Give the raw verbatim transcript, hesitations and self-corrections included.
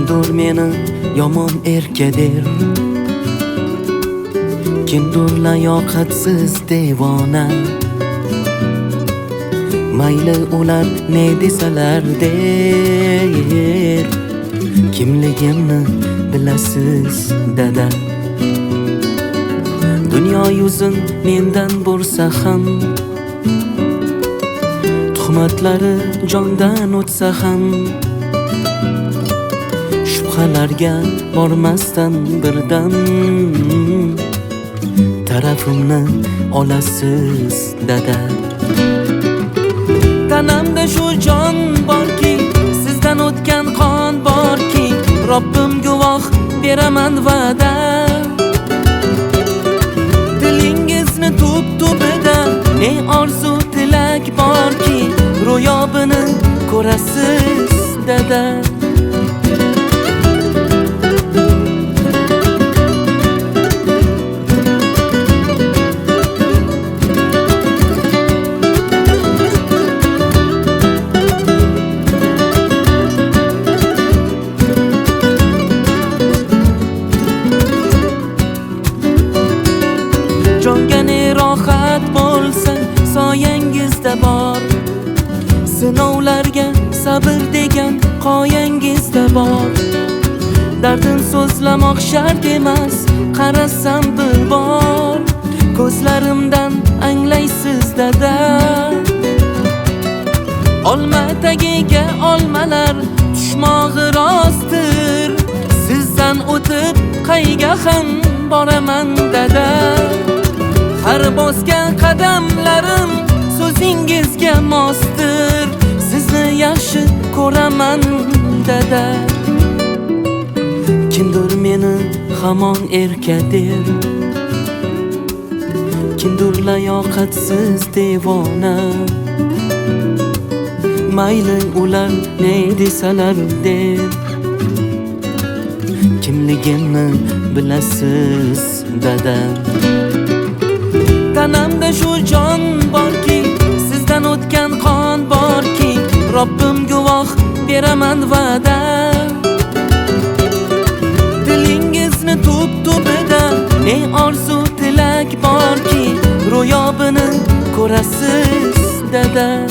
Kimdir meni yomon erka der, kimdir layoqatsiz devona. Mayli ular ne desalar der, kimligimni bilasiz dada. Dunyo yuzin mendan bo'lsa ham, tuhmatlari jondan o'tsa ham, shubhalarga bormasdan birdan tarafimni olasiz dada. Tanamda shu jon borki, sizdan o'tgan qon borki, Robbim guvoh beraman va'da. Dilingizni tub-tubida ne orzu tilak borki, ro'yobini ko'rasiz dada. Jonga ne rohat bo'lsa soyangizda bor, sinovlarga sabr degan qoyangizda bor. Dardim so'zlamoq shart emas, qarasam bir bor, ko'zlarimdan anglaysiz dada. Olma tagiga olmalar tushmog'i rostdir, sizdan o'tib qayga ham boraman dada. Har bosgan qadamlarim so'zingizga mosdir, sizni yaxshi ko'raman dada. Kimdir meni hamon erka der, kimdir layoqatsiz devona. Mayli ular ne desalar der, kimligimni bilasiz dada. Tanamda shu jon borki, sizdan o'tgan qon borki, Robbim guvoh beraman va'da. Dilingizni tub-tubida ne orzu tilak borki, ro'yobini ko'rasiz dada.